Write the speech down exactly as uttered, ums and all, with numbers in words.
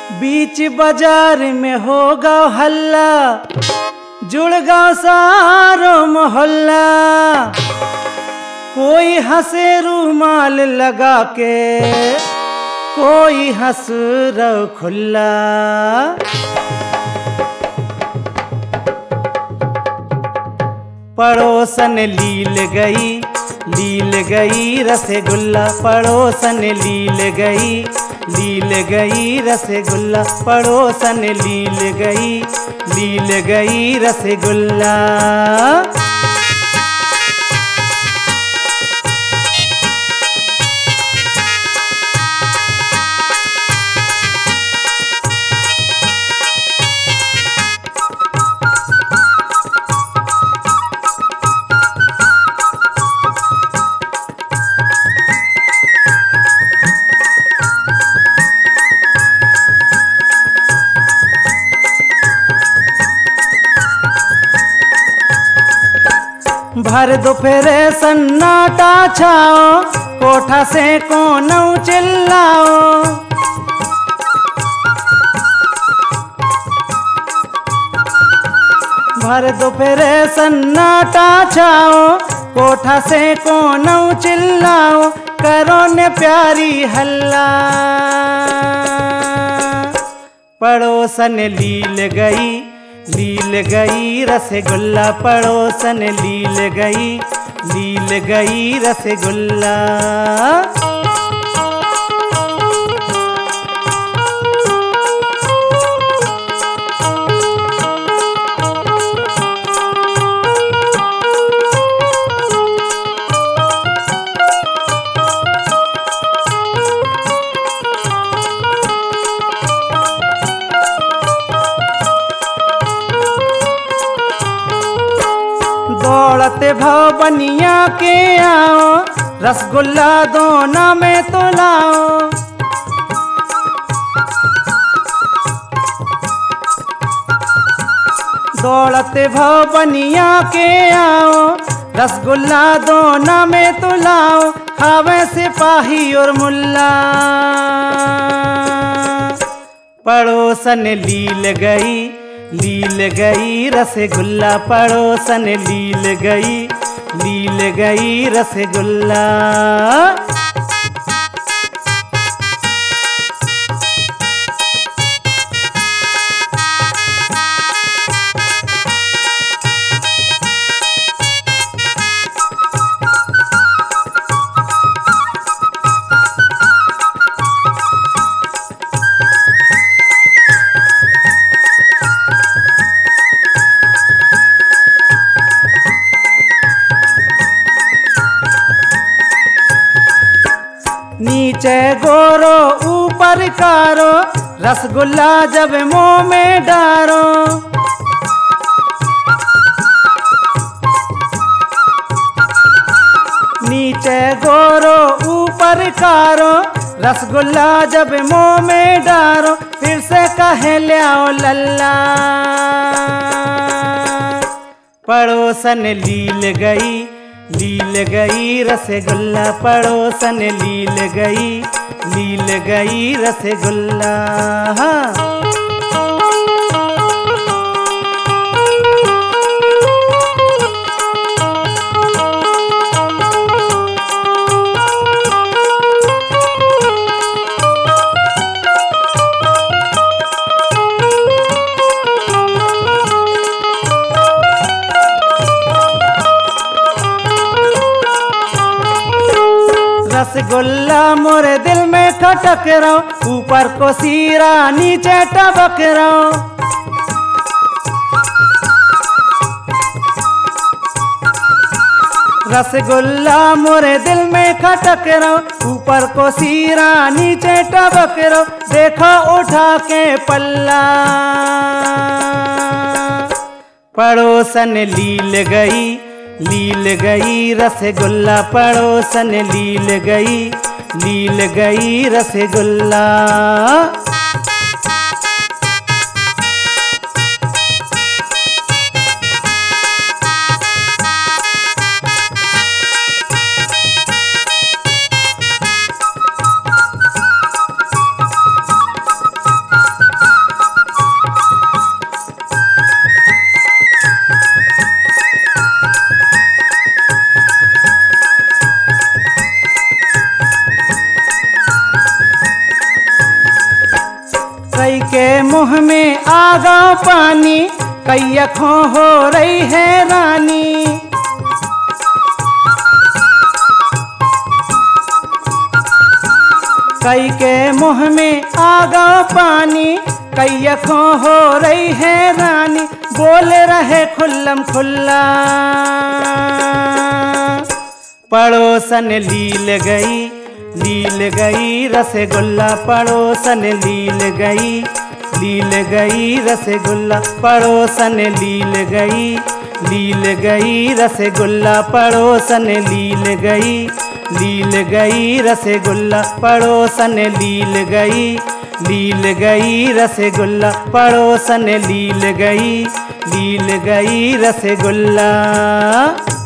बीच बाजार में होगा हल्ला, जुड़ गाँव सारो मोहल्ला। कोई हंसे रूमाल लगा के, कोई हंस रहो खुल्ला। पड़ोसन लील गई, लील गई रसगुल्ला। पड़ोसन लील गई, लील गई रसगुल्ला। पड़ोसन लील गई, लील गई रसगुल्ला। भर दोपहरे सन्नाटा छाओ, कोठा से कोनौ चिल्लाओ। भर दोपहरे सन्नाटा छाओ, कोठा से कोनौ चिल्लाओ। करो ने प्यारी हल्ला, पड़ोसन लील गई, लील गई रसगुल्ला। पड़ोसन लील गई, लील गई रसगुल्ला। दौड़ते भाव बनिया के आओ, रसगुल्ला दोना में तो लाओ। दौड़ते भाव बनिया के आओ, रसगुल्ला दोना में तो लाओ। खावे सिपाही और मुल्ला, पड़ोसन लील गई, लील गई रसगुल्ला। पड़ोसन लील गई, लील गई रसगुल्ला। नीचे गोरो ऊपर कारो, रसगुल्ला जब मुंह में डारो। नीचे गोरो ऊपर कारो, रसगुल्ला जब मुंह में डारो। फिर से कहे ल्याओ लल्ला, पड़ोसन लील गई, लील गई रसगुल्ला। पड़ोसन लील गई, लील गई रसगुल्ला। रसगुल्ला मोरे दिल में खटक रहो, ऊपर को सीरा नीचे टबक रहो। रसगुल्ला मोरे दिल में खटक रहो, ऊपर को सीरा नीचे टबक रहो। देखो उठा के पल्ला, पड़ोसन लील गई, लील गई रसगुल्ला। पड़ोसन लील गई, लील गई रसगुल्ला। के मुंह में आ गया पानी, कई अखों हो रही है रानी। कई के मुंह में आ गया पानी, कई अखों हो रही है रानी। बोल रहे खुल्लम खुल्ला, पड़ोसन लील गई, लील गई रसगुल्ला। पड़ोसन लील गई, लील गई रसगुल्ला। पड़ोसन लील गई, लील गई रसगुल्ला। पड़ोसन लील गई, लील गई रसगुल्ला। पड़ोसन लील गई, लील गई रसगुल्ला। पड़ोसन लील गई, लील गई रसगुल्ला।